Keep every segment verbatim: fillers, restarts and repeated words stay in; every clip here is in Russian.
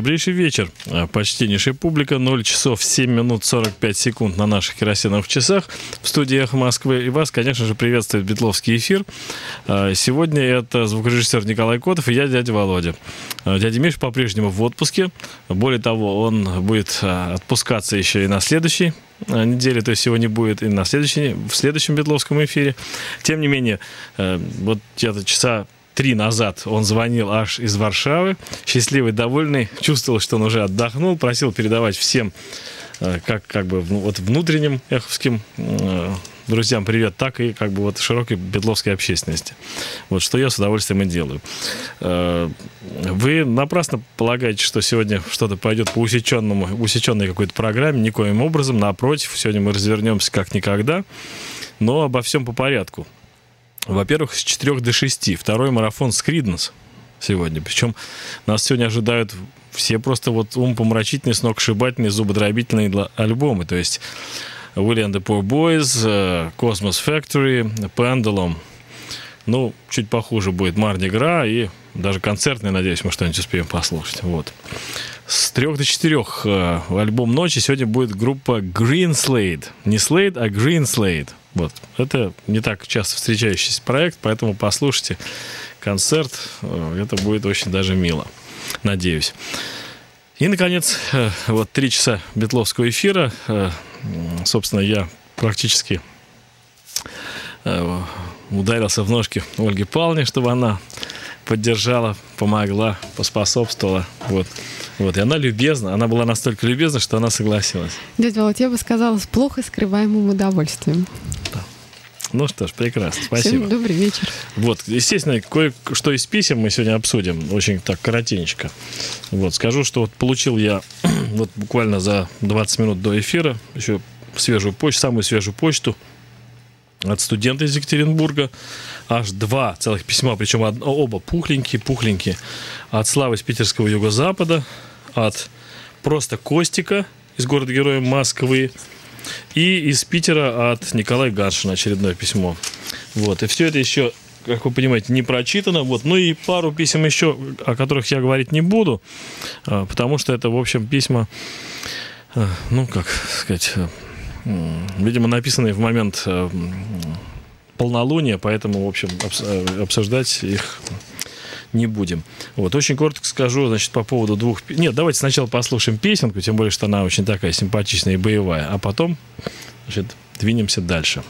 Добрейший вечер, почтеннейшая публика. ноль часов семь минут сорок пять секунд на наших керосиновых часах в студии «Эхо Москвы». И вас, конечно же, приветствует Битловский эфир. Сегодня это звукорежиссер Николай Котов и я, дядя Володя. Дядя Миша по-прежнему в отпуске. Более того, он будет отпускаться еще и на следующей неделе, то есть его не будет и на следующей, в следующем Битловском эфире. Тем не менее, вот где-то часа три назад он звонил аж из Варшавы, счастливый, довольный, чувствовал, что он уже отдохнул, просил передавать всем, как, как бы вот внутренним эховским друзьям привет, так и как бы вот широкой битловской общественности. Вот что я с удовольствием и делаю. Вы напрасно полагаете, что сегодня что-то пойдет по усеченному, усеченной какой-то программе, никоим образом. Напротив, сегодня мы развернемся как никогда, но обо всем по порядку. Во-первых, с четырёх до шести. Второй марафон с Creedence сегодня. Причем нас сегодня ожидают все просто вот умопомрачительные, сногсшибательные, зубодробительные альбомы. То есть Willie and the Poor Boys, Cosmos Factory, Pendulum. Ну, чуть похуже будет Mardi Gras и даже концертный, надеюсь, мы что-нибудь успеем послушать. Вот. С трех до четырех альбом ночи сегодня будет группа Green Slade. Не Slade, а Green Slade. Вот. Это не так часто встречающийся проект, поэтому послушайте концерт. Это будет очень даже мило. Надеюсь. И, наконец, вот три часа битловского эфира. Собственно, я практически ударился в ножки Ольге Павловне, чтобы она поддержала, помогла, поспособствовала. Вот. Вот. И она любезна, она была настолько любезна, что она согласилась. Дядя Володь, я бы сказала, с плохо скрываемым удовольствием. Да. Ну что ж, прекрасно, спасибо. Всем добрый вечер. Вот, естественно, кое-что из писем мы сегодня обсудим, очень так коротенько. Вот, скажу, что вот получил я вот буквально за двадцать минут до эфира еще свежую почту, самую свежую почту от студента из Екатеринбурга. Аж два целых письма, причем одно, оба пухленькие-пухленькие. От Славы из питерского юго-запада, от просто Костика из города-героя Москвы и из Питера от Николая Гаршина очередное письмо. Вот. И все это еще, как вы понимаете, не прочитано. Вот. Ну и пару писем еще, о которых я говорить не буду, потому что это, в общем, письма, ну, как сказать, видимо, написанные в момент полнолуния, поэтому, в общем, обсуждать их не будем. Вот, очень коротко скажу, значит, по поводу двух... Нет, давайте сначала послушаем песенку, тем более, что она очень такая симпатичная и боевая, а потом, значит, двинемся дальше.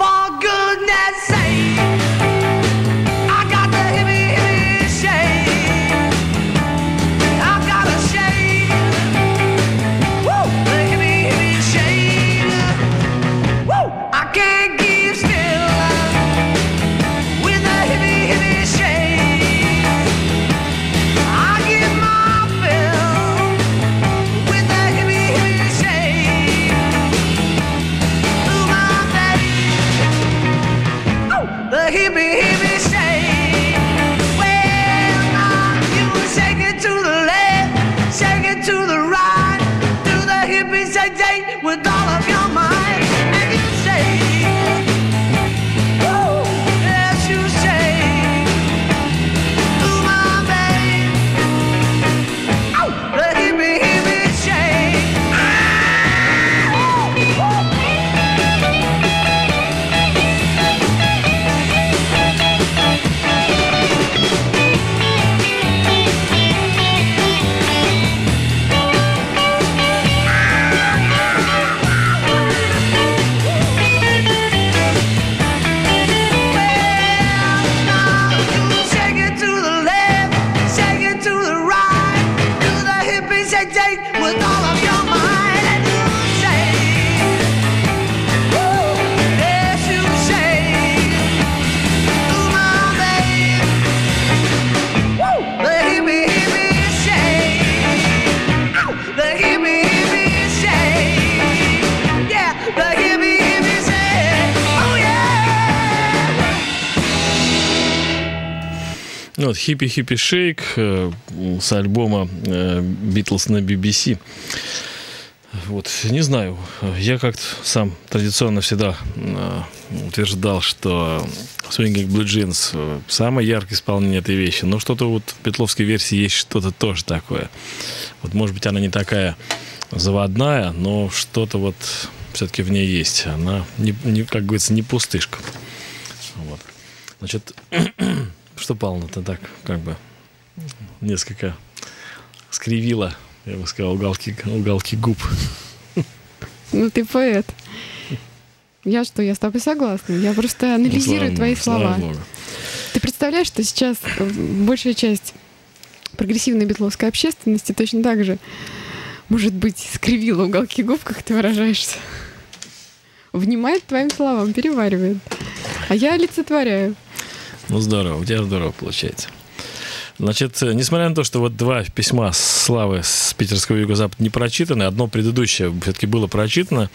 Вот, Hippie Hippie Shake э, с альбома э, Beatles на би би си. Вот, не знаю, я как-то сам традиционно всегда э, утверждал, что Swinging Blue Jeans самое яркое исполнение этой вещи, но что-то вот в битловской версии есть что-то тоже такое. Вот, может быть, она не такая заводная, но что-то вот все-таки в ней есть. Она, не, не, как говорится, не пустышка. Вот. Значит, что Павловна-то так как бы несколько скривила, я бы сказал, уголки, уголки губ. Ну, ты поэт. Я что, я с тобой согласна. Я просто анализирую ну, твои слава слова. Богу. Ты представляешь, что сейчас большая часть прогрессивной битловской общественности точно так же, может быть, скривила уголки губ, как ты выражаешься. Внимает твоим словам, переваривает. А я олицетворяю. Ну, здорово, у тебя здорово получается. Значит, несмотря на то, что вот два письма Славы с питерского юго-запада не прочитаны, одно предыдущее все-таки было прочитано,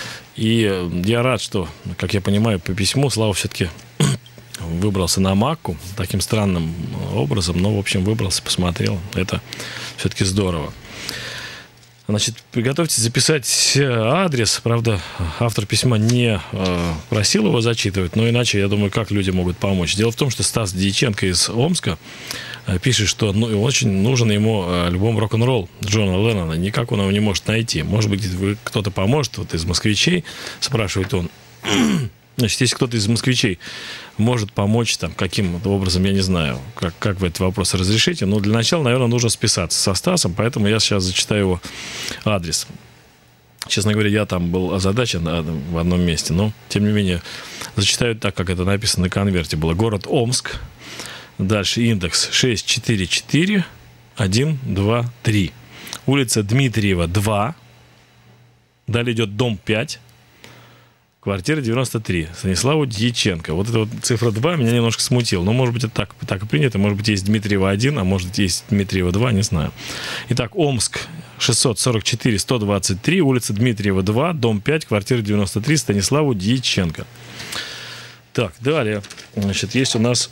и я рад, что, как я понимаю, по письму Слава все-таки выбрался на Макку таким странным образом, но, в общем, выбрался, посмотрел. Это все-таки здорово. Значит, приготовьтесь записать адрес. Правда, автор письма не э, просил его зачитывать, но иначе, я думаю, как люди могут помочь. Дело в том, что Стас Дьяченко из Омска э, пишет, что ну, очень нужен ему э, альбом рок-н-ролл Джона Леннона. Никак он его не может найти. Может быть, кто-то поможет, вот из москвичей, спрашивает он. Значит, если кто-то из москвичей может помочь там каким-то образом, я не знаю, как, как вы этот вопрос разрешите, но для начала, наверное, нужно списаться со Стасом, поэтому я сейчас зачитаю его адрес. Честно говоря, я там был озадачен в одном месте, но, тем не менее, зачитаю так, как это написано на конверте было. Город Омск, дальше индекс шесть четыре четыре один два три, улица Дмитриева, два, далее идет дом пять, квартира девяносто три, Станиславу Дьяченко. Вот эта вот цифра два меня немножко смутила. Но, может быть, это так, так и принято. Может быть, есть Дмитриева один, а может, есть Дмитриева два, не знаю. Итак, Омск, шестьсот сорок четыре сто двадцать три, улица Дмитриева, два, дом пять, квартира девяносто три, Станиславу Дьяченко. Так, далее. Значит, есть у нас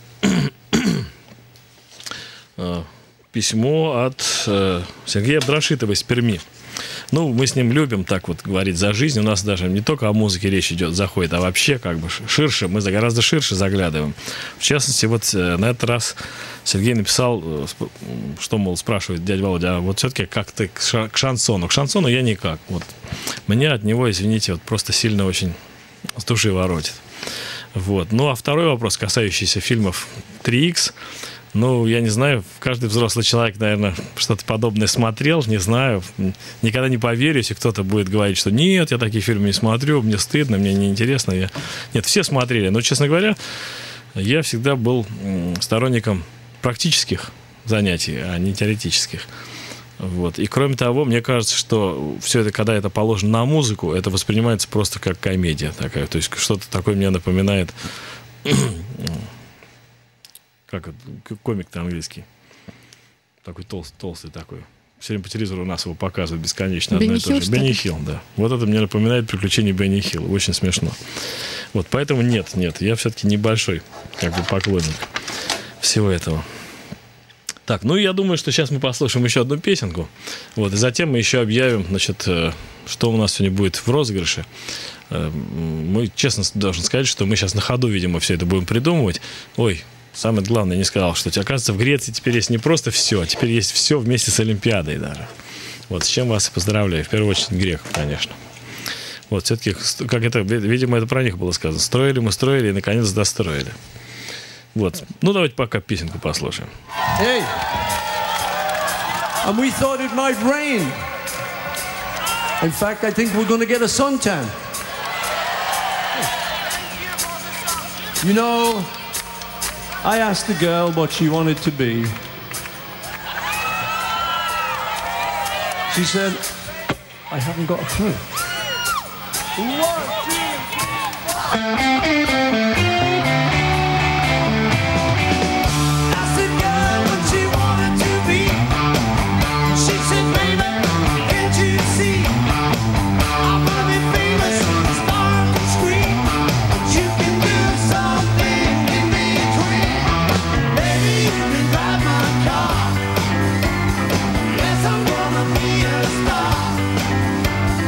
письмо от Сергея Абдрашитова из Перми. Ну, мы с ним любим так вот говорить за жизнь. У нас даже не только о музыке речь идет, заходит, а вообще как бы ширше. Мы гораздо ширше заглядываем. В частности, вот на этот раз Сергей написал, что, мол, спрашивает дядя Володя, а вот все-таки как ты к шансону? К шансону я никак. Вот. Меня от него, извините, вот просто сильно очень с души воротит. Вот. Ну, а второй вопрос, касающийся фильмов три икс. Ну, я не знаю, каждый взрослый человек, наверное, что-то подобное смотрел, не знаю. Никогда не поверю, если кто-то будет говорить, что нет, я такие фильмы не смотрю, мне стыдно, мне неинтересно. Я... Нет, все смотрели. Но, честно говоря, я всегда был сторонником практических занятий, а не теоретических. Вот. И, кроме того, мне кажется, что все это, когда это положено на музыку, это воспринимается просто как комедия такая. То есть что-то такое мне напоминает... Как это? Комик-то английский. Такой толстый, толстый такой. Все время по телевизору у нас его показывают бесконечно. Бенни Хилл, что ли? Бенни Хилл, да. Вот это мне напоминает приключения Бенни Хилла. Очень смешно. Вот, поэтому нет, нет. Я все-таки небольшой как бы поклонник всего этого. Так, ну я думаю, что сейчас мы послушаем еще одну песенку. Вот, и затем мы еще объявим, значит, что у нас сегодня будет в розыгрыше. Мы, честно должен сказать, что мы сейчас на ходу, видимо, все это будем придумывать. Ой, самое главное, не сказал, что, оказывается, в Греции теперь есть не просто все, а теперь есть все вместе с Олимпиадой даже. Вот, с чем вас и поздравляю. В первую очередь, греков, конечно. Вот, все-таки, как это, видимо, это про них было сказано. Строили мы, строили и, наконец, достроили. Вот. Ну, давайте пока песенку послушаем. Hey! And we thought it might rain. In fact, I think we're going to get a suntan. You know... I asked the girl what she wanted to be. She said, I haven't got a clue. One, two, three. Asked the girl what she wanted to be. She said, baby, can't you see? I want to be famous, star on the screen. But you can do something in between. Maybe you can drive my car. Yes, I'm gonna be a star.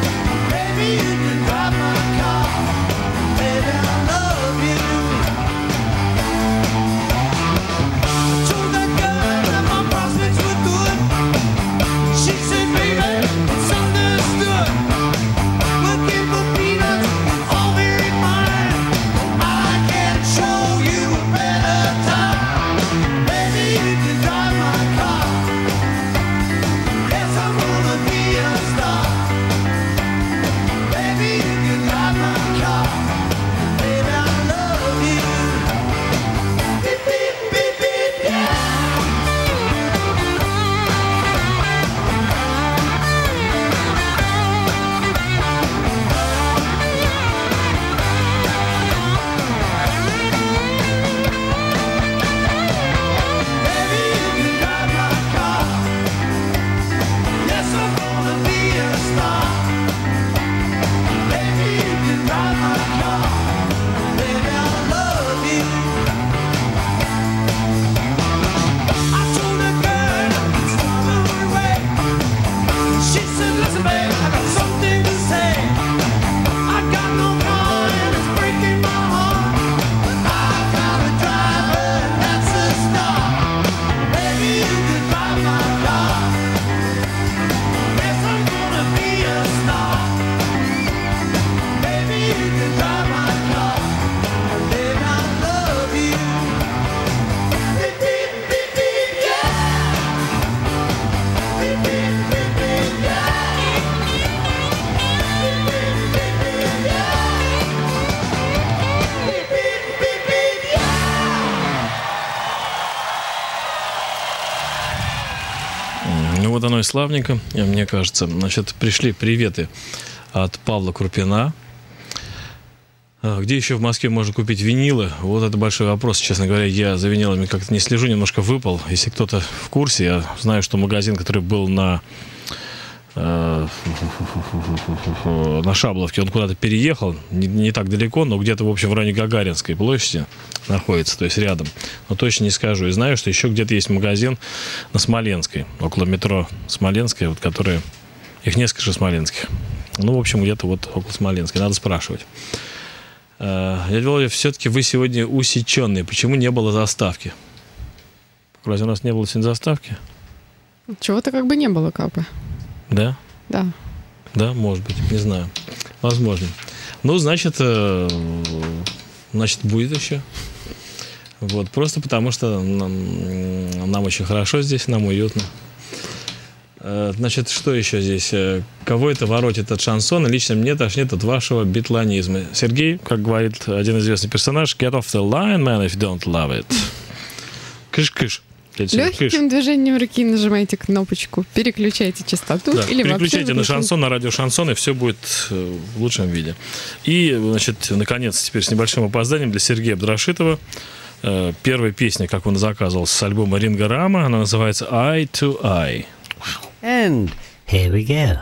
Ну и славненько, мне кажется. Значит, пришли приветы от Павла Крупина. Где еще в Москве можно купить винилы? Вот это большой вопрос. Честно говоря, я за винилами как-то не слежу, немножко выпал. Если кто-то в курсе, я знаю, что магазин, который был на на Шабловке, он куда-то переехал, не, не так далеко, но где-то, в общем, в районе Гагаринской площади находится, то есть рядом. Но точно не скажу. И знаю, что еще где-то есть магазин на Смоленской, около метро Смоленская, вот, которые... Их несколько же смоленских. Ну, в общем, где-то вот около Смоленской. Надо спрашивать. Дядя Володя, все-таки вы сегодня усеченные. Почему не было заставки? Разве у нас не было сегодня заставки? Чего-то как бы не было, как бы. Да? Да. Да, может быть, не знаю. Возможно. Ну, значит, э, значит, будет еще. Вот, просто потому что нам, нам очень хорошо здесь, нам уютно. Э, значит, что еще здесь? Кого это воротит от шансона? Лично мне тошнит от вашего битланизма. Сергей, как говорит один известный персонаж, get off the line, man, if you don't love it. Кыш-кыш. Легким движением руки нажимайте кнопочку, переключайте частоту, да, или переключайте вообще на шансон, на радио шансон, и все будет в лучшем виде. И, значит, наконец, теперь с небольшим опозданием для Сергея Абдрашитова. Первая песня, как он заказывал, с альбома Ринго Рама, она называется «Eye to Eye». And here we go.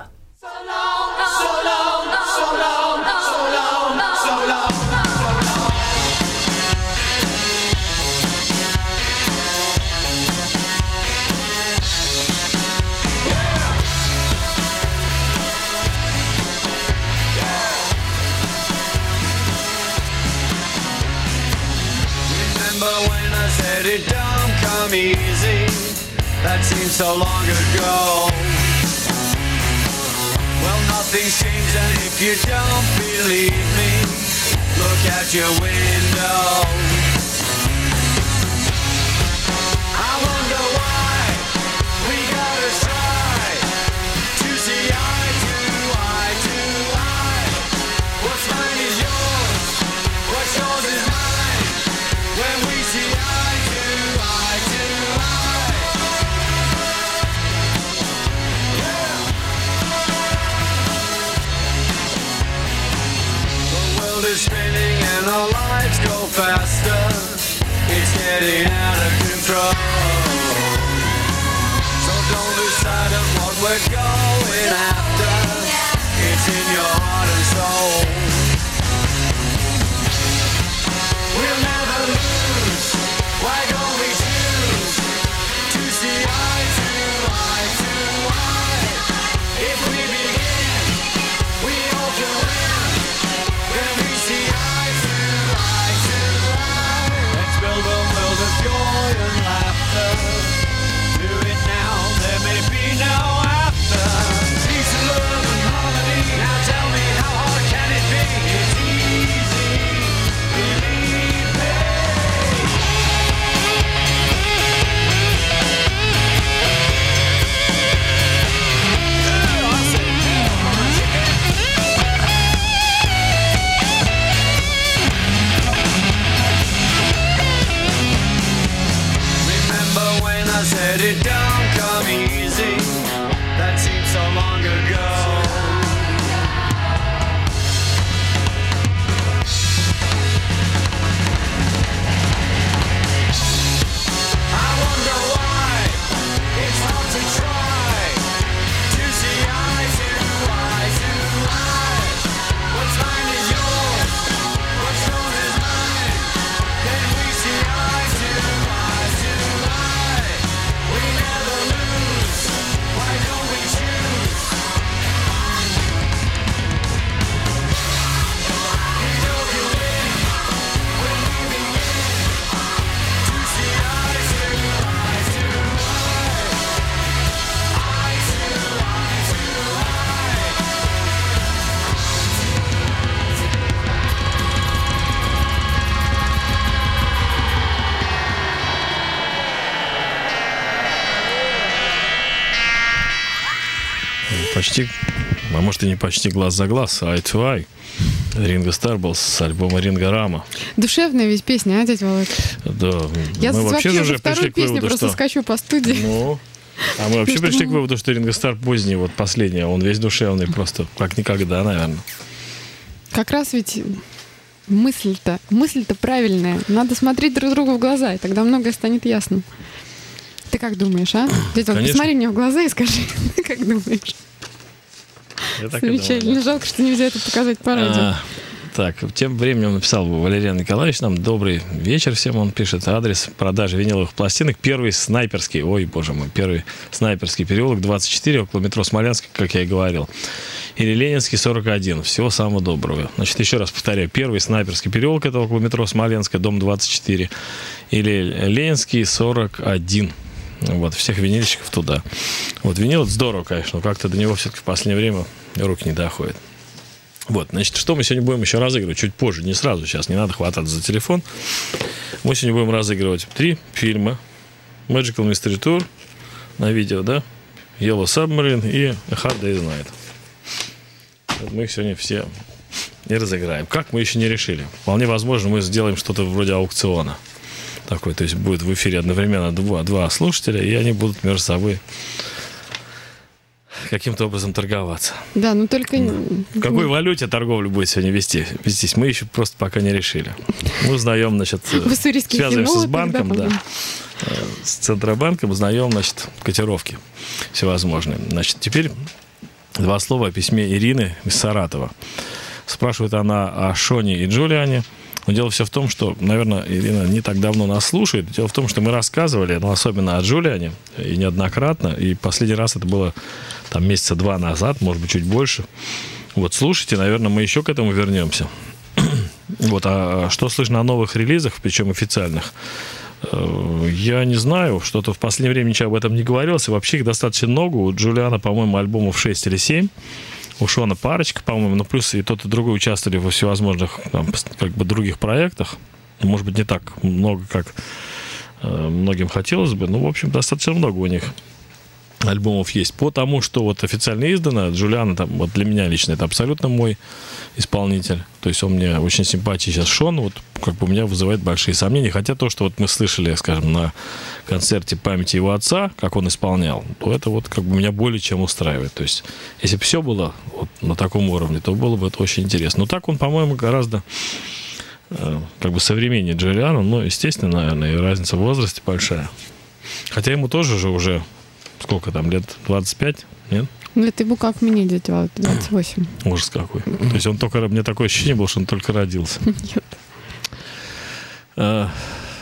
It don't come easy. That seems so long ago. Well, nothing's changed, and if you don't believe me, look out your window. I wonder why we gotta try to see eye to eye to eye. What's mine is yours, what's yours is mine. When we see eye to eye to eye. Yeah. The world is spinning and our lives go faster. It's getting out of control. So don't decide on what we're going after. It's in your heart and soul. We'll never lose. Why don't we choose to see eye to eye to eye? If we begin, we all can win. When we see eye to eye to eye, let's build a world of joy and laughter. Do it now, there may be no after. Peace and love and harmony. Now tell me, how hard can it be? It's easy. Believe me. Remember when I said it don't come easy? That seems so long ago. I wonder why it's hard to try to see eye to eye to eye. What's mine is yours, what's yours is mine. Then we see eye to eye to eye. We never lose. Why don't we choose? You know you win when we begin to see eye to eye to eye. Eye to eye to eye. Почти, а может и не почти глаз за глаз, eye to eye. Ринго Стар был с альбома Ринго Рама. Душевная ведь песня, а, дядя Володь? Да, Я мы вообще вообще уже за вторую пришли к песню выводу, просто что... скачу по студии. Ну, А мы вообще Ну, что пришли к мы- выводу, что Ринго Стар поздний, вот последний, он весь душевный просто, как никогда, наверное. Как раз ведь мысль-то, мысль-то правильная. Надо смотреть друг другу в глаза, и тогда многое станет ясным. Ты как думаешь, а? Дядя, вот Конечно. посмотри мне в глаза и скажи, ты как думаешь? Я так и думал, Замечательно. да. Жалко, что нельзя это показать по радио. А, так, тем временем написал Валериан Николаевич нам: добрый вечер всем, он пишет. Адрес продажи виниловых пластинок: Первый Снайперский, ой, боже мой, Первый Снайперский переулок, двадцать четыре, около метро Смоленский, как я и говорил. Или Ленинский, сорок один. Всего самого доброго. Значит, еще раз повторяю: Первый Снайперский переулок, это около метро Смоленская, дом двадцать четыре. Или Ленинский, сорок один. Вот, всех винильщиков туда. Вот, винил это здорово, конечно, но как-то до него все-таки в последнее время руки не доходят. Вот, значит, что мы сегодня будем еще разыгрывать? Чуть позже, не сразу, сейчас не надо хвататься за телефон. Мы сегодня будем разыгрывать три фильма: Magical Mystery Tour на видео, да, Yellow Submarine и A Hard Day's Night. Вот мы их сегодня все и разыграем. Как, мы еще не решили. Вполне возможно, мы сделаем что-то вроде аукциона. Такой, то есть будет в эфире одновременно два, два слушателя, и они будут между собой каким-то образом торговаться. Да, но только... В какой валюте торговлю будет сегодня вести, вестись, мы еще просто пока не решили. Мы узнаем, значит, В уссурийских связываемся с кинологах, банком, да, да, по-моему. с Центробанком, узнаем, значит, котировки всевозможные. Значит, теперь два слова о письме Ирины из Саратова. Спрашивает она о Шоне и Джулиане. Но дело все в том, что, наверное, Ирина не так давно нас слушает. Дело в том, что мы рассказывали, ну, особенно о Джулиане, и неоднократно. И последний раз это было там месяца два назад, может быть, чуть больше. Вот, слушайте, наверное, мы еще к этому вернемся. Вот, а что слышно о новых релизах, причем официальных? Я не знаю, что-то в последнее время ничего об этом не говорилось. И вообще их достаточно много. У Джулиана, по-моему, альбомов шесть или семь. У Шона парочка, по-моему, ну плюс и тот, и другой участвовали во всевозможных там, как бы других проектах. Может быть, не так много, как э, многим хотелось бы, но, в общем, достаточно много у них альбомов есть. Потому что вот официально издано, Джулиана, там, вот для меня лично, это абсолютно мой исполнитель. То есть он мне очень симпатичен. Сейчас Шон, вот как бы у меня вызывает большие сомнения. Хотя то, что вот мы слышали, скажем, на концерте памяти его отца, как он исполнял, то это вот как бы меня более чем устраивает. То есть если бы все было вот на таком уровне, то было бы это очень интересно. Но так он, по-моему, гораздо э, как бы современнее Джулиана. Ну, естественно, наверное, и разница в возрасте большая. Хотя ему тоже же уже сколько там, лет двадцать пять, нет? Ну, это ему как мне, дядя Вал, двадцать восемь. Ужас какой. То есть он только, мне такое ощущение было, что он только родился. Нет. А,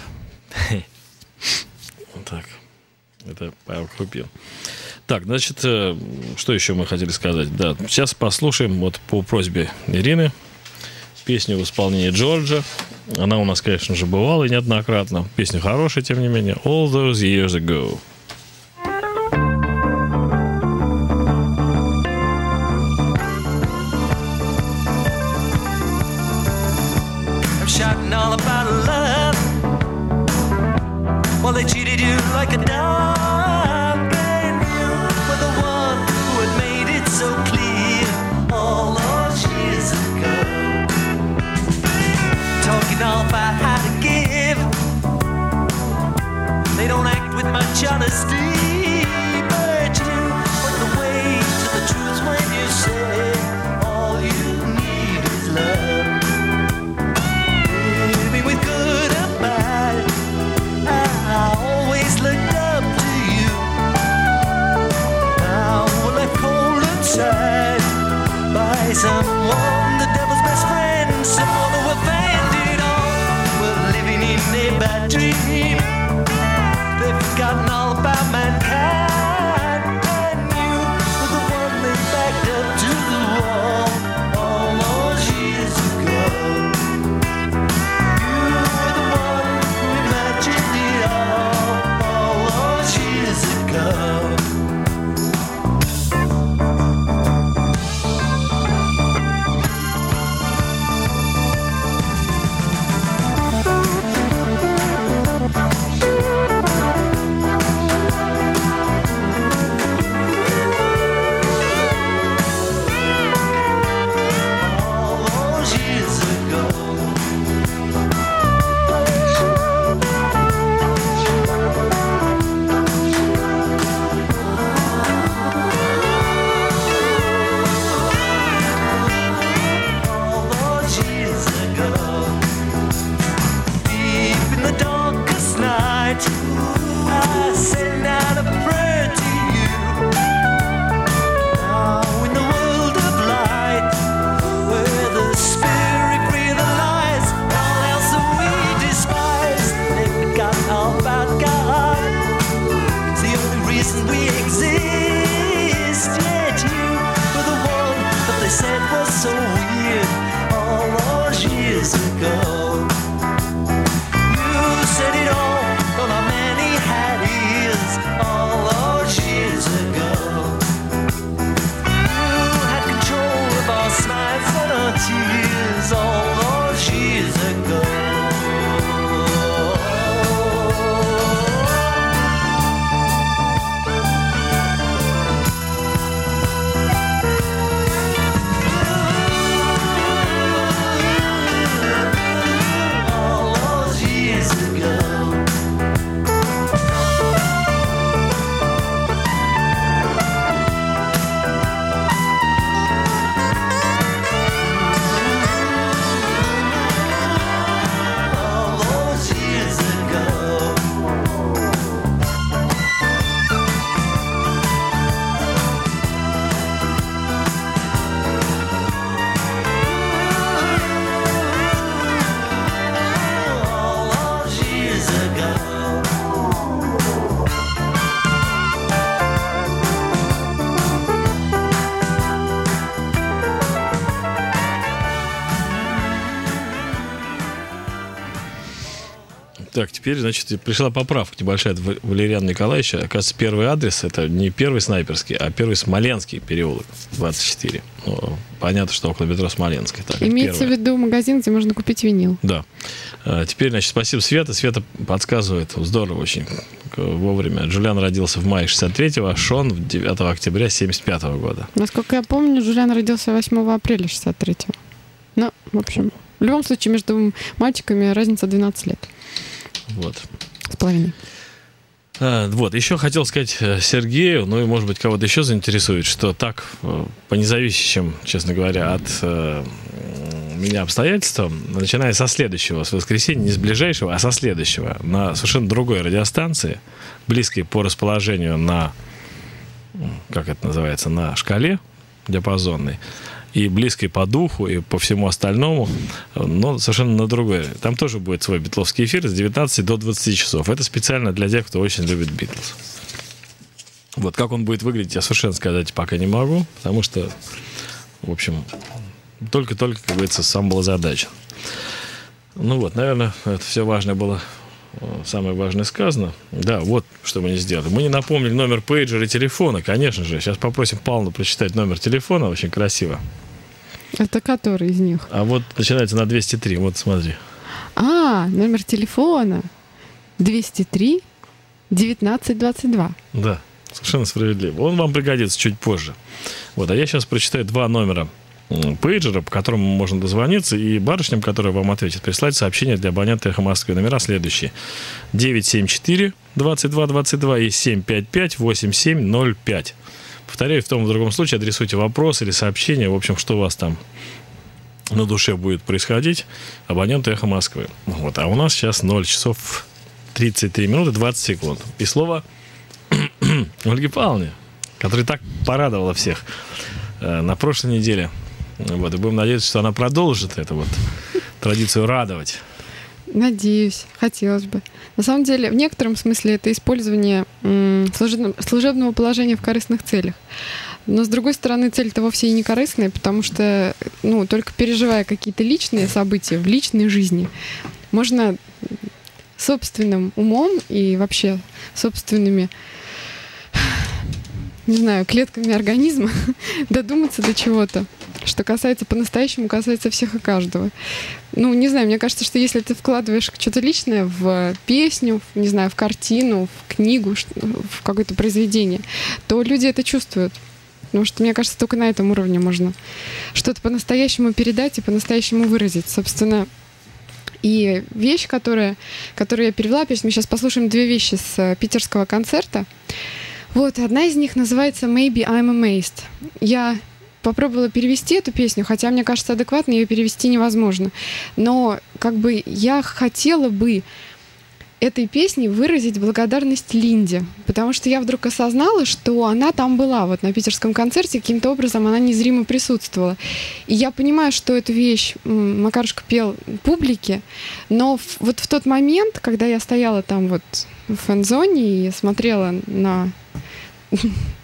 Так, это Павел Крупин. Так, значит, э, что еще мы хотели сказать? Да, сейчас послушаем вот по просьбе Ирины песню в исполнении Джорджа. Она у нас, конечно же, бывала и неоднократно. Песня хорошая, тем не менее. All Those Years Ago. I'm shouting all about love. Well, they cheated you like a dog, and you were the one who had made it so clear all those years ago. Talking all about how to give. They don't act with much honesty, but you went away to the truth when you say all you need is love. With good and bad, I always looked up to you. Now we're left cold inside by someone, the devil's best friend, someone who offended all. We're living in a bad dream. They've forgotten all about mankind, and you were the one they backed up to the wall all those years ago. was so weird all those years ago. You said it all, though not many had ears all those years ago. You had control of our smiles and our tears all those years ago. Так, теперь, значит, пришла поправка небольшая от Валериана Николаевича. Оказывается, первый адрес — это не первый Снайперский, а первый Смоленский переулок, двадцать четыре. Ну, понятно, что около метро Смоленской. Так, имеется в виду магазин, где можно купить винил. Да. А, теперь, значит, спасибо Света. Света подсказывает, здорово очень, вовремя. Джулиан родился в мае шестьдесят третьего, а Шон девятого октября семьдесят пятого года. Насколько я помню, Джулиан родился восьмого апреля шестьдесят третьего. Ну, в общем, в любом случае, между мальчиками разница двенадцать лет. Вот. С половиной. А, вот, еще хотел сказать Сергею, ну и, может быть, кого-то еще заинтересует, что так, по независящим, честно говоря, от э, меня обстоятельствам, начиная со следующего, с воскресенья, не с ближайшего, а со следующего, на совершенно другой радиостанции, близкой по расположению на, как это называется, на шкале диапазонной, и близкой по духу, и по всему остальному, но совершенно на другое. Там тоже будет свой битловский эфир с девятнадцати до двадцати часов. Это специально для тех, кто очень любит Битлз. Вот как он будет выглядеть, я совершенно сказать пока не могу, потому что, в общем, только-только, как говорится, сам был озадачен. Ну вот, наверное, это все важное было, самое важное сказано. Да, вот что мы не сделали. Мы не напомнили номер пейджера и телефона, конечно же. Сейчас попросим Павла прочитать номер телефона, очень красиво. Это который из них? А вот начинается на двести три, вот смотри. А, номер телефона двести три девятнадцать двадцать два. Да, совершенно справедливо. Он вам пригодится чуть позже. Вот, а я сейчас прочитаю два номера пейджера, по которому можно дозвониться, и барышням, которые вам ответят, прислать сообщение для абонента «Эхо Москвы». Номера следующие: девять семь четыре двадцать два двадцать два и семь пять пять восемь семь ноль пять. Повторяю, в том и в другом случае адресуйте вопрос или сообщение, в общем, что у вас там на душе будет происходить, абоненту «Эхо Москвы». Вот, а у нас сейчас ноль часов тридцать три минуты двадцать секунд. И слово Ольге Павловне, которая так порадовала всех э, на прошлой неделе. Вот, и будем надеяться, что она продолжит эту вот традицию радовать. Надеюсь, хотелось бы. На самом деле, в некотором смысле это использование м, служебного, служебного положения в корыстных целях. Но, с другой стороны, цель-то вовсе и не корыстная, потому что, ну, только переживая какие-то личные события в личной жизни, можно собственным умом и вообще собственными, не знаю, клетками организма додуматься до чего-то, что касается по-настоящему, касается всех и каждого. Ну, не знаю, мне кажется, что если ты вкладываешь что-то личное в песню, в, не знаю, в картину, в книгу, в какое-то произведение, то люди это чувствуют. Потому что, мне кажется, только на этом уровне можно что-то по-настоящему передать и по-настоящему выразить. Собственно, и вещь, которая, которую я перевела, мы сейчас послушаем две вещи с питерского концерта. Вот, одна из них называется «Maybe I'm Amazed». Я попробовала перевести эту песню, хотя, мне кажется, адекватно ее перевести невозможно. Но как бы я хотела бы этой песней выразить благодарность Линде, потому что я вдруг осознала, что она там была, вот на питерском концерте, каким-то образом она незримо присутствовала. И я понимаю, что эту вещь Макарушка пел публике, но в, вот в тот момент, когда я стояла там вот в фэн-зоне и смотрела на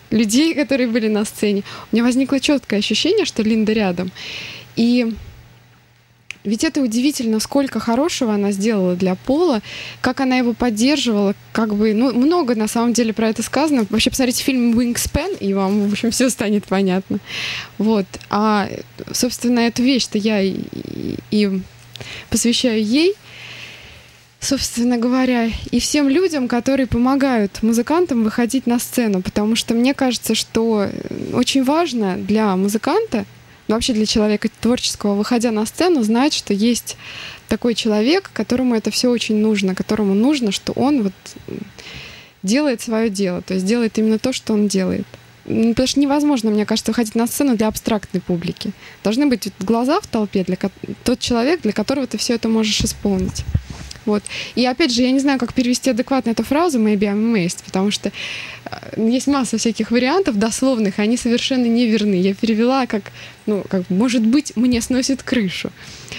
людей, которые были на сцене. У меня возникло четкое ощущение, что Линда рядом. И ведь это удивительно, сколько хорошего она сделала для Пола, как она его поддерживала, как бы, ну, много на самом деле про это сказано. Вообще, посмотрите фильм «Wingspan», и вам, в общем, все станет понятно. Вот. А, собственно, эту вещь-то я и, и посвящаю ей, собственно говоря, и всем людям, которые помогают музыкантам выходить на сцену, потому что мне кажется, что очень важно для музыканта, вообще для человека творческого, выходя на сцену, знать, что есть такой человек, которому это все очень нужно, которому нужно, что он вот делает свое дело, то есть делает именно то, что он делает. Потому что невозможно, мне кажется, выходить на сцену для абстрактной публики. Должны быть глаза в толпе, для ко- тот человек, для которого ты все это можешь исполнить. Вот. И опять же, я не знаю, как перевести адекватно эту фразу «maybe I'm amazed», потому что есть масса всяких вариантов дословных, и они совершенно неверны. Я перевела как, ну, как «может быть, мне сносит крышу».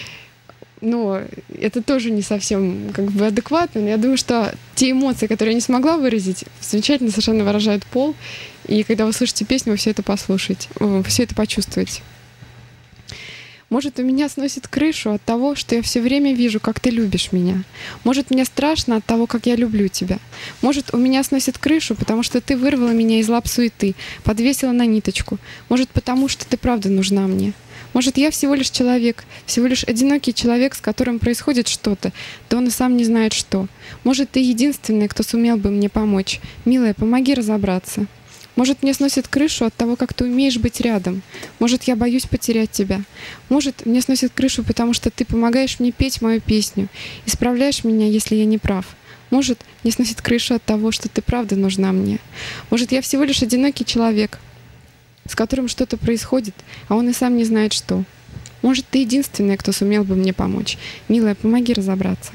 Но это тоже не совсем как бы адекватно. Но я думаю, что те эмоции, которые я не смогла выразить, замечательно совершенно выражает Пол. И когда вы слышите песню, вы все это послушаете, вы все это почувствуете. Может, у меня сносит крышу от того, что я все время вижу, как ты любишь меня. Может, мне страшно от того, как я люблю тебя. Может, у меня сносит крышу, потому что ты вырвала меня из лап суеты, подвесила на ниточку. Может, потому что ты правда нужна мне. Может, я всего лишь человек, всего лишь одинокий человек, с которым происходит что-то, да он и сам не знает что. Может, ты единственный, кто сумел бы мне помочь. Милая, помоги разобраться. Может, мне сносит крышу от того, как ты умеешь быть рядом. Может, я боюсь потерять тебя. Может, мне сносит крышу, потому что ты помогаешь мне петь мою песню, исправляешь меня, если я не прав. Может, мне сносит крышу от того, что ты правда нужна мне. Может, я всего лишь одинокий человек, с которым что-то происходит, а он и сам не знает что. Может, ты единственная, кто сумел бы мне помочь. Милая, помоги разобраться.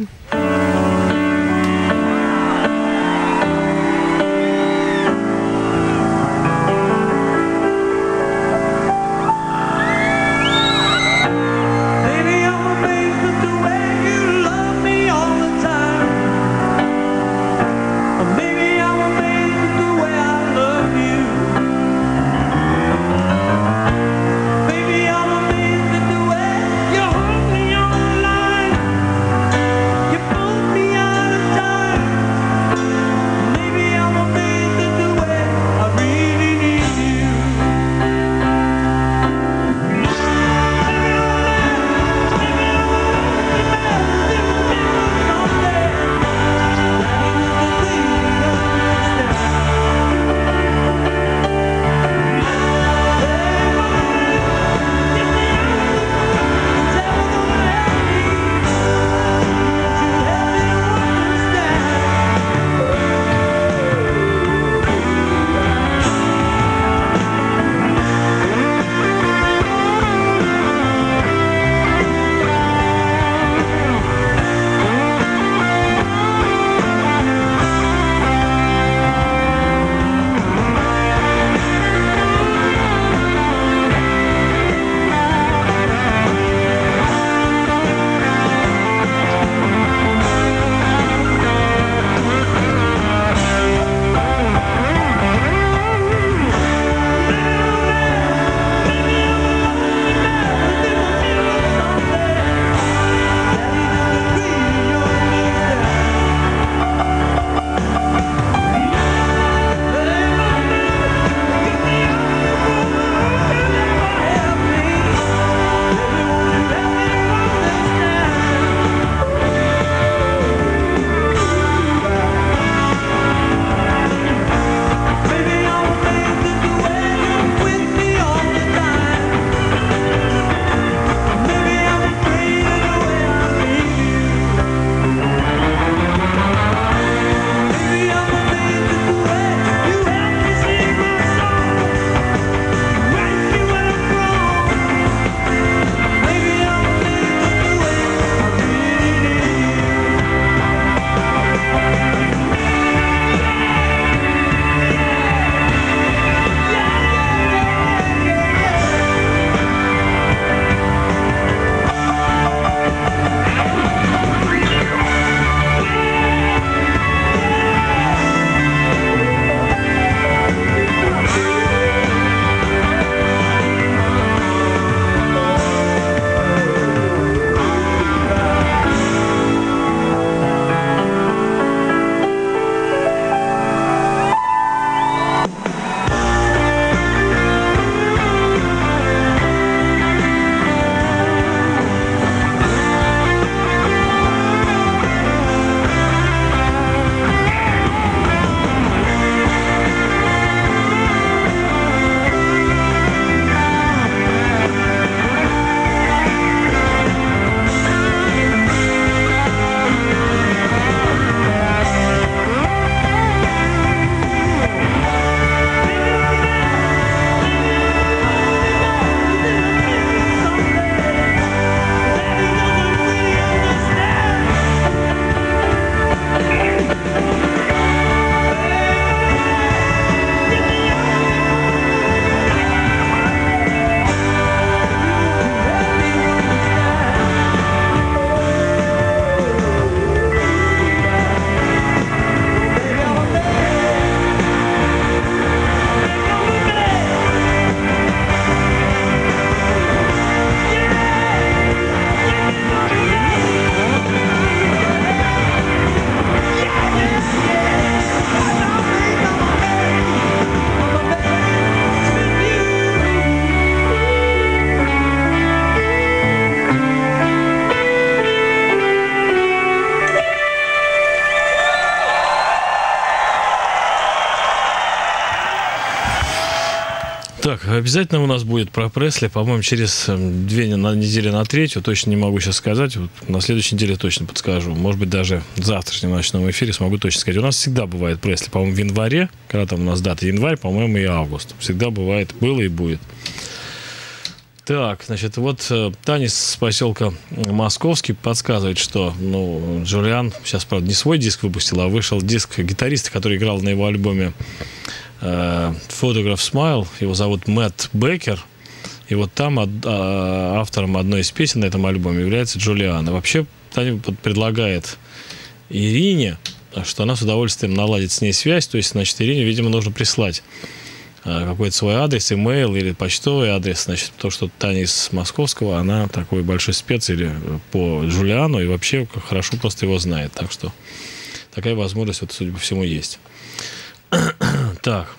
You pull Обязательно у нас будет про Пресли, по-моему, через две недели на третью, точно не могу сейчас сказать, вот на следующей неделе точно подскажу, может быть, даже в завтрашнем ночном эфире смогу точно сказать. У нас всегда бывает Пресли, по-моему, в январе, когда там у нас дата январь, по-моему, и август, всегда бывает, было и будет. Так, значит, вот Таня с поселка Московский подсказывает, что, ну, Джулиан сейчас, правда, не свой диск выпустил, а вышел диск гитариста, который играл на его альбоме э, Photograph Smile, его зовут Мэтт Беккер, и вот там од, а, автором одной из песен на этом альбоме является Джулиан. И вообще Таня предлагает Ирине, что она с удовольствием наладит с ней связь, то есть, значит, Ирине, видимо, нужно прислать какой-то свой адрес, имейл или почтовый адрес, значит, то, что Таня из Московского, она такой большой спец или по Джулиану и вообще хорошо просто его знает. Так что такая возможность, вот, судя по всему, есть. Так.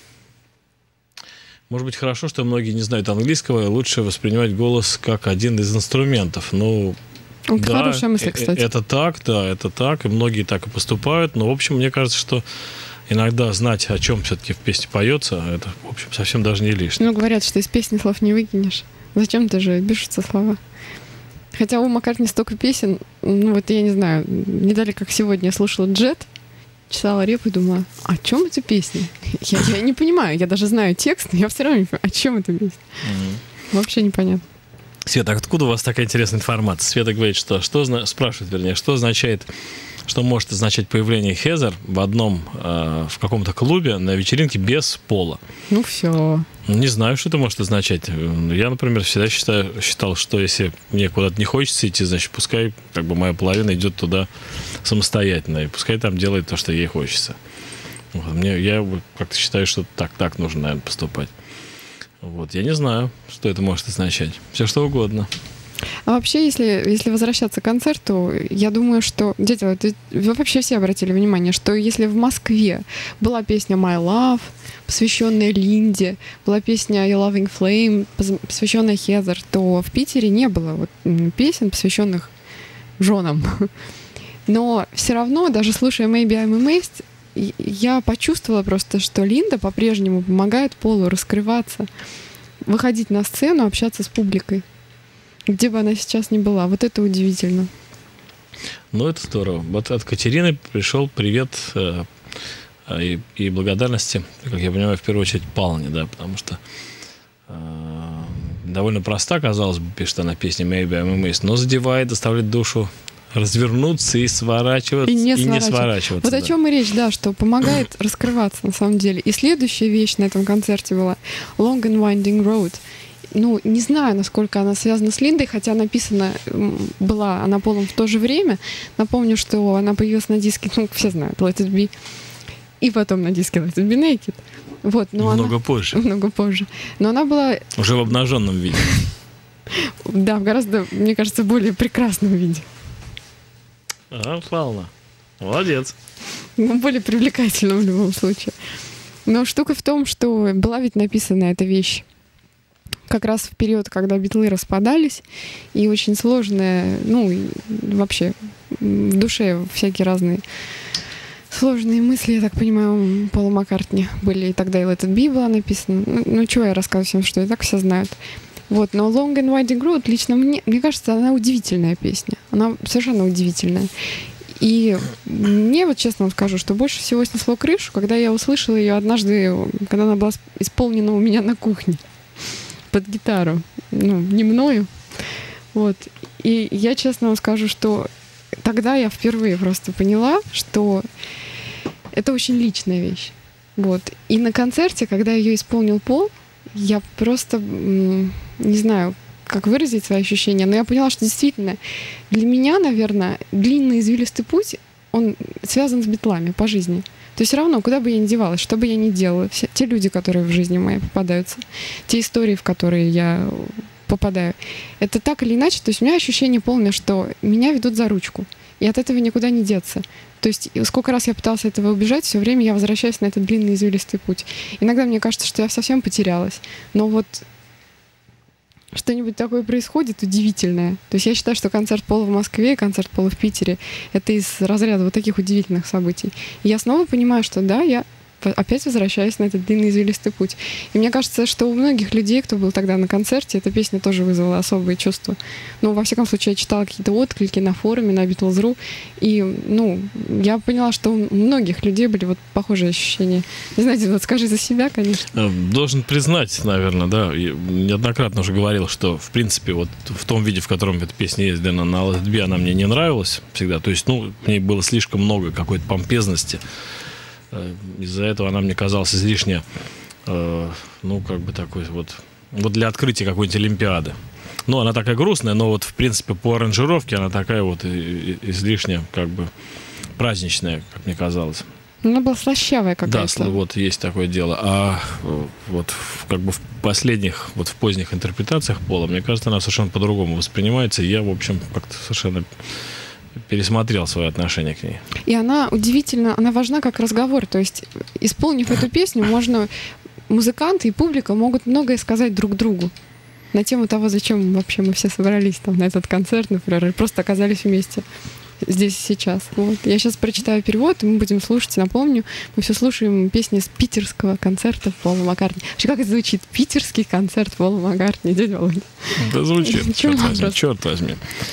Может быть, хорошо, что многие не знают английского, и лучше воспринимать голос как один из инструментов. Ну, Это да, хорошая мысль, кстати. Это так, да, это так, и многие так и поступают. Но, в общем, мне кажется, что иногда знать, о чем все-таки в песне поется, это, в общем, совсем даже не лишнее. Ну, говорят, что из песни слов не выкинешь. Зачем-то же пишутся слова. Хотя у Маккартни столько песен, ну вот я не знаю, не дали, как сегодня я слушала «Джет», читала реп и думала, о чем эта песня? Я, я не понимаю, я даже знаю текст, но я все равно не понимаю, о чем эта песня. Mm-hmm. Вообще непонятно. Света, откуда у вас такая интересная информация? Света говорит, что, что спрашивает, вернее, что означает, что может означать появление Хезер в одном, э, в каком-то клубе на вечеринке без пола? Ну все. Не знаю, что это может означать. Я, например, всегда считаю, считал, что если мне куда-то не хочется идти, значит, пускай как бы моя половина идет туда самостоятельно, и пускай там делает то, что ей хочется. Вот. Мне, я как-то считаю, что так, так нужно, наверное, поступать. Вот. Я не знаю, что это может означать. Все что угодно. А вообще, если, если возвращаться к концерту, я думаю, что... Дети, вы вообще все обратили внимание, что если в Москве была песня «My Love», посвященная Линде, была песня «Your Loving Flame», посвященная Хезер, то в Питере не было вот песен, посвященных женам. Но все равно, даже слушая «Maybe I'm Amazed», я почувствовала просто, что Линда по-прежнему помогает Полу раскрываться, выходить на сцену, общаться с публикой, где бы она сейчас ни была. Вот это удивительно. Ну, это здорово. Вот от Катерины пришел привет э, и, и благодарности, как я понимаю, в первую очередь Палне, да, потому что э, довольно проста, казалось бы, пишет она песня «Maybe I'm Amazed», но задевает, доставляет душу развернуться и сворачиваться, и не, и сворачивать. не сворачиваться. Вот да. о чем и речь, да, что помогает раскрываться на самом деле. И следующая вещь на этом концерте была «Long and Winding Road». Ну, не знаю, насколько она связана с Линдой, хотя написана была она Полом в то же время. Напомню, что она появилась на диске, ну, все знают, Let It Be, и потом на диске Let It Be Naked. Вот, но много она... позже. Много позже. Но она была... Уже в обнаженном виде. Да, в гораздо, мне кажется, более прекрасном виде. А, Павла. Молодец. Ну, более привлекательном в любом случае. Но штука в том, что была ведь написана эта вещь как раз в период, когда Битлы распадались, и очень сложная, ну, вообще в душе всякие разные сложные мысли, я так понимаю, Пола Маккартни были, и тогда и Let It Be была написана. Ну, ну чего я рассказываю всем, что и так все знают. Вот, но Long and Winding Road лично мне, мне кажется, она удивительная песня. Она совершенно удивительная. И мне, вот честно вам скажу, что больше всего снесло крышу, когда я услышала ее однажды, когда она была исполнена у меня на кухне под гитару. Ну, не мною. Вот. И я честно вам скажу, что тогда я впервые просто поняла, что это очень личная вещь. Вот. И на концерте, когда ее исполнил Пол, я просто не знаю, как выразить свои ощущения, но я поняла, что действительно для меня, наверное, длинный извилистый путь, он связан с Битлами по жизни. То есть все равно, куда бы я ни девалась, что бы я ни делала, все, те люди, которые в жизни моей попадаются, те истории, в которые я попадаю, это так или иначе, то есть у меня ощущение полное, что меня ведут за ручку, и от этого никуда не деться. То есть сколько раз я пыталась от этого убежать, все время я возвращаюсь на этот длинный извилистый путь. Иногда мне кажется, что я совсем потерялась, но вот что-нибудь такое происходит удивительное. То есть я считаю, что концерт Пола в Москве и концерт Пола в Питере — это из разряда вот таких удивительных событий. И я снова понимаю, что да, я в- опять возвращаюсь на этот длинный извилистый путь. И мне кажется, что у многих людей, кто был тогда на концерте, эта песня тоже вызвала особые чувства. Ну, во всяком случае, я читала какие-то отклики на форуме, на Beatles точка ру, и, ну, я поняла, что у многих людей были вот похожие ощущения. Не знаете, вот скажи за себя, конечно. Э, Должен признать, наверное, да, и неоднократно уже говорил, что, в принципе, вот в том виде, в котором эта песня есть, да, на на Let It Be, она мне не нравилась всегда. То есть, ну, в ней было слишком много какой-то помпезности. Э, Из-за этого она мне казалась излишне, э, ну, как бы такой вот, вот для открытия какой-нибудь Олимпиады. Ну, она такая грустная, но вот, в принципе, по аранжировке она такая вот и- и- излишне, как бы, праздничная, как мне казалось. Она была слащавая Да, какая-то. сл- вот есть такое дело. А э, вот в- как бы в последних, вот в поздних интерпретациях Пола, мне кажется, она совершенно по-другому воспринимается. И я, в общем, как-то совершенно пересмотрел свое отношение к ней. И она удивительно, она важна как разговор. То есть, исполнив эту песню, можно музыканты и публика могут многое сказать друг другу на тему того, зачем вообще мы все собрались там на этот концерт, например, и просто оказались вместе здесь и сейчас. Вот. Я сейчас прочитаю перевод, и мы будем слушать. Напомню, мы все слушаем песни с питерского концерта Пола Маккартни. Вообще, как это звучит? Питерский концерт Пола Маккартни, дядя Володя. Да звучит, Чума черт возьми, просто. черт возьми.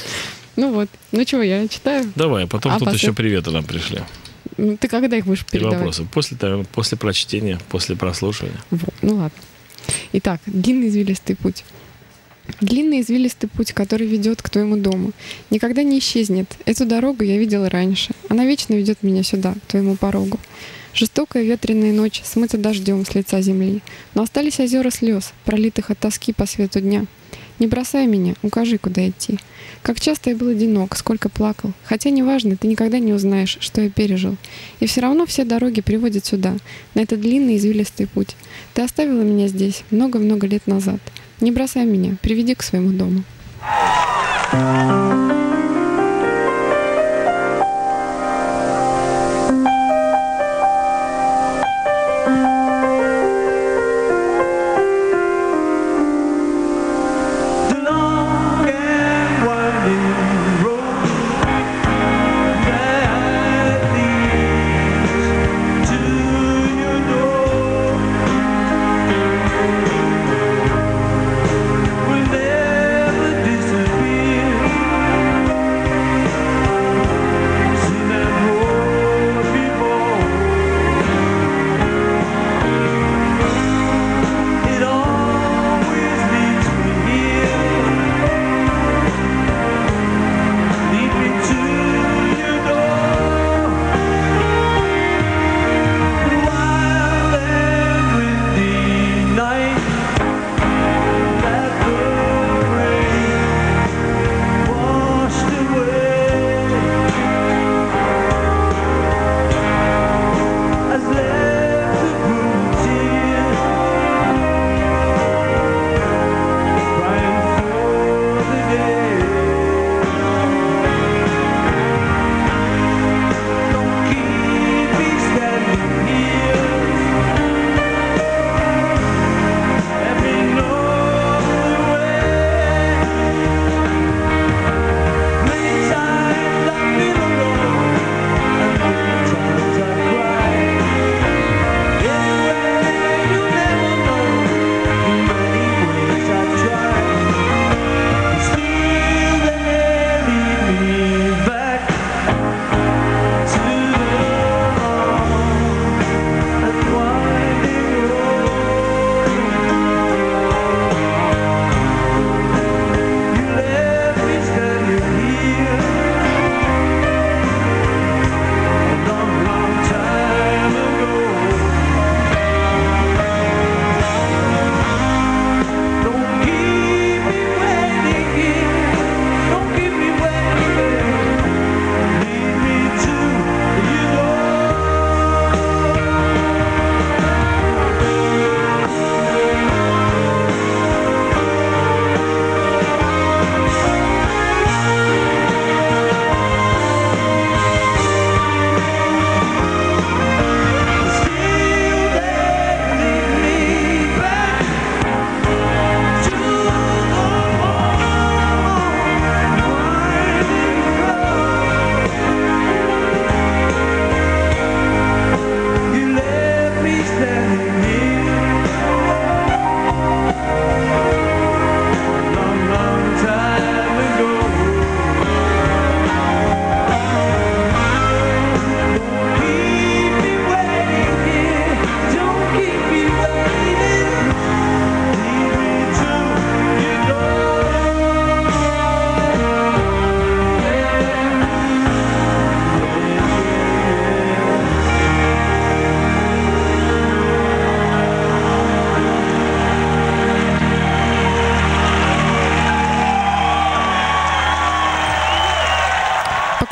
Ну вот. Ну чего, я читаю. Давай, а потом А тут после- еще приветы нам пришли. Ну, ты когда их будешь И передавать? вопросы. После, того- после прочтения, после прослушивания. Вот, ну ладно. Итак, длинный извилистый путь. Длинный извилистый путь, который ведет к твоему дому, никогда не исчезнет. Эту дорогу я видела раньше. Она вечно ведет меня сюда, к твоему порогу. Жестокая ветреная ночь смыта дождем с лица земли, но остались озера слез, пролитых от тоски по свету дня. Не бросай меня, укажи, куда идти. Как часто я был одинок, сколько плакал. Хотя неважно, ты никогда не узнаешь, что я пережил. И все равно все дороги приводят сюда, на этот длинный извилистый путь. Ты оставила меня здесь много-много лет назад. Не бросай меня, приведи к своему дому. The long and winding road that leads to your door will never disappear.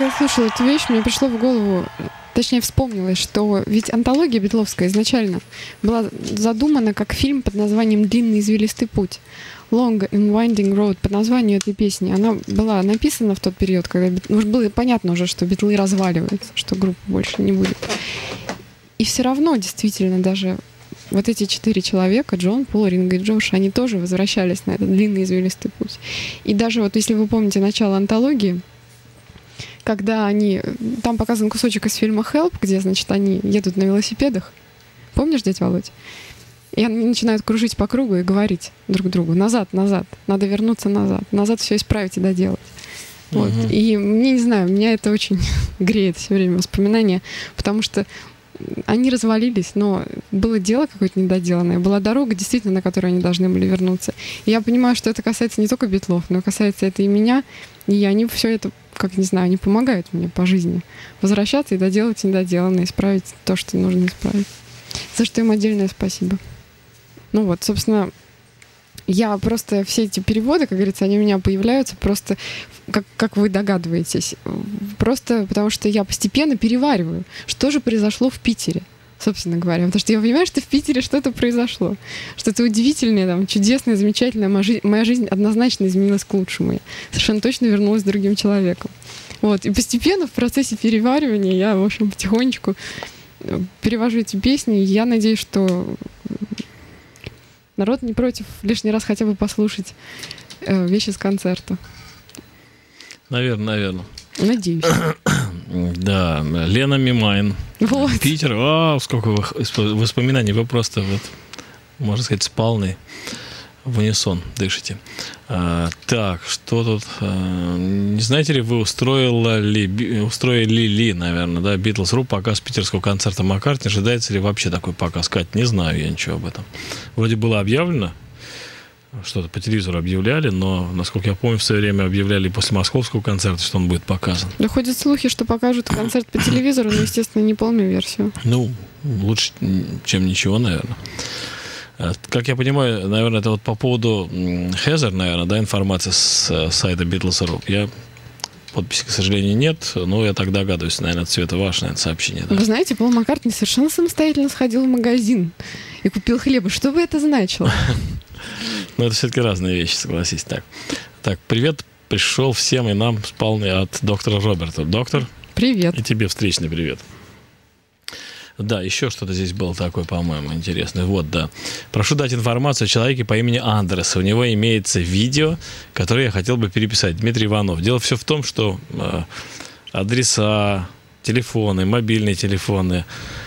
пока я слушала эту вещь, мне пришло в голову, точнее вспомнилось, что ведь антология битловская изначально была задумана как фильм под названием «Длинный извилистый путь». Long and Winding Road по названию этой песни. Она была написана в тот период, когда бит... ну, было понятно уже, что битлы разваливаются, что группы больше не будет. И все равно, действительно, даже вот эти четыре человека, Джон, Пол, Ринго и Джош, они тоже возвращались на этот длинный извилистый путь. И даже вот, если вы помните начало антологии, когда они... Там показан кусочек из фильма «Help», где, значит, они едут на велосипедах. Помнишь, дядя Володь? И они начинают кружить по кругу и говорить друг другу: назад, назад, надо вернуться назад, назад все исправить и доделать. Вот. Uh-huh. И мне, не знаю, меня это очень греет все время воспоминания, потому что они развалились, но было дело какое-то недоделанное, была дорога, действительно, на которую они должны были вернуться. И я понимаю, что это касается не только битлов, но касается это и меня, и они все это, как не знаю, они помогают мне по жизни возвращаться и доделать недоделанное, исправить то, что нужно исправить. За что им отдельное спасибо. Ну вот, собственно, я просто все эти переводы, как говорится, они у меня появляются просто, как, как вы догадываетесь, просто потому что я постепенно перевариваю, что же произошло в Питере, собственно говоря. Потому что я понимаю, что в Питере что-то произошло, что-то удивительное, там, чудесное, замечательное. Моя жизнь, моя жизнь однозначно изменилась к лучшему. Я совершенно точно вернулась другим человеком. Вот. И постепенно в процессе переваривания я, в общем, потихонечку перевожу эти песни. И я надеюсь, что народ не против лишний раз хотя бы послушать э, вещи с концерта. Наверное, наверное. Надеюсь. Да, Лена Мимайн. Вот. Питер. Вау, сколько воспоминаний. Вы просто, вот, можно сказать, спалный в унисон дышите. А, так, что тут? А, не знаете ли, вы устроили ли, устроили ли, наверное, да, Beatles.ru показ питерского концерта Маккартни? Ожидается ли вообще такой показ? Кать, не знаю я ничего об этом. Вроде было объявлено, что-то по телевизору объявляли, но, насколько я помню, в свое время объявляли после московского концерта, что он будет показан. Да ходят слухи, что покажут концерт по телевизору, но, естественно, не полную версию. Ну, лучше, чем ничего, наверное. Как я понимаю, наверное, это вот по поводу Heather, наверное, да, информация с сайта Beatles.ru. Я подписи, к сожалению, нет, но я так догадываюсь, наверное, это Света ваше, наверное, сообщение. Да? Вы знаете, Пол Маккартни совершенно самостоятельно сходил в магазин и купил хлеба. Что бы это значило? Ну, это все-таки разные вещи, согласись. Так, так, привет пришел всем и нам спалный от доктора Роберта. Доктор? Привет. И тебе встречный привет. Да, еще что-то здесь было такое, по-моему, интересное. Вот, да. Прошу дать информацию о человеке по имени Андрес. У него имеется видео, которое я хотел бы переписать. Дмитрий Иванов. Дело все в том, что э, адреса, телефоны, мобильные телефоны,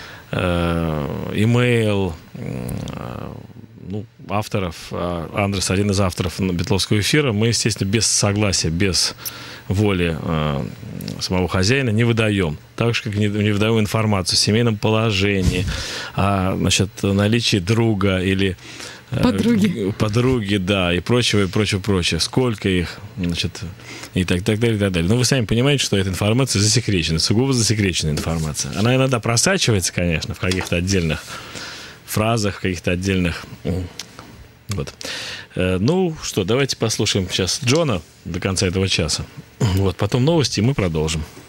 э, имейл, э, ну, авторов, э, Андрес один из авторов Битловского эфира, мы, естественно, без согласия, без воли э, самого хозяина не выдаем. Так же, как не, не выдаем информацию о семейном положении, о, значит, наличии друга или э, подруги. подруги, да, и прочего, и прочего, прочего. Сколько их, значит, и так, так далее, и так далее. Но вы сами понимаете, что эта информация засекречена, сугубо засекреченная информация. Она иногда просачивается, конечно, в каких-то отдельных фразах, в каких-то отдельных... Вот. Ну что, давайте послушаем сейчас Джона до конца этого часа. Вот, потом новости, и мы продолжим.